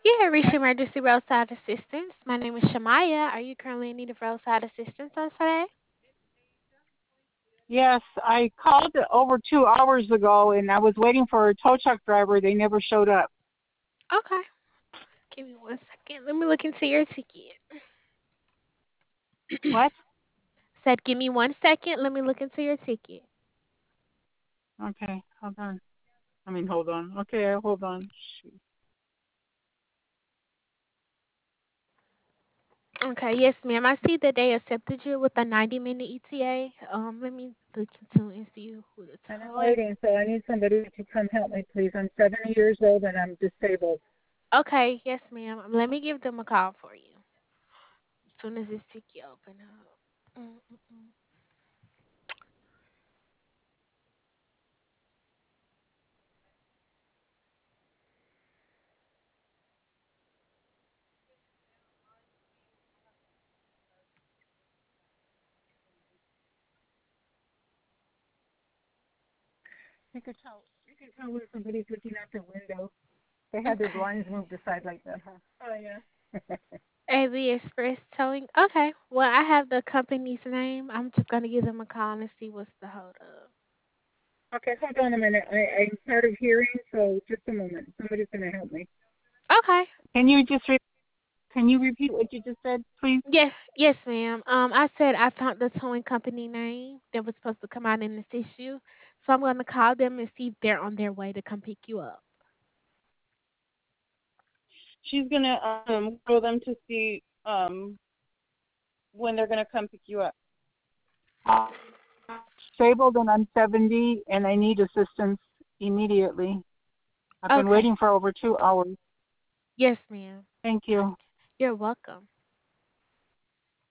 You have reached emergency roadside assistance. My name is Shamaya. Are you currently in need of roadside assistance on today? Yes, I called over 2 hours ago and I was waiting for a tow truck driver. They never showed up. Okay. Give me one second. Let me look into your ticket. What? Said, give me one second. Let me look into your ticket. Okay, hold on. Hold on. Okay, hold on. Shoot. Okay, yes, ma'am. I see that they accepted you with a 90-minute ETA. Let me look into and see who the And I'm tow. waiting, so I need somebody to come help me, please. I'm 70 years old and I'm disabled. Okay, yes, ma'am. Let me give them a call for you as soon as this ticket open up. Mm-mm-mm. You can tell when somebody's looking out their window. They had their Okay. blinds moved aside like that, huh? Oh, yeah. AB Express Towing. Okay. Well, I have the company's name. I'm just gonna give them a call and see what's the hold up. Okay, hold on a minute. I'm hard of hearing, so just a moment. Somebody's going to help me. Okay. Can you just can you repeat what you just said, please? Yeah. Yes, ma'am. I said I found the towing company name that was supposed to come out and assist you, so I'm gonna call them and see if they're on their way to come pick you up. She's gonna call them to see when they're gonna come pick you up. I'm disabled and I'm 70 and I need assistance immediately. I've been Okay. waiting for over 2 hours. Yes, ma'am. Thank you. You're welcome.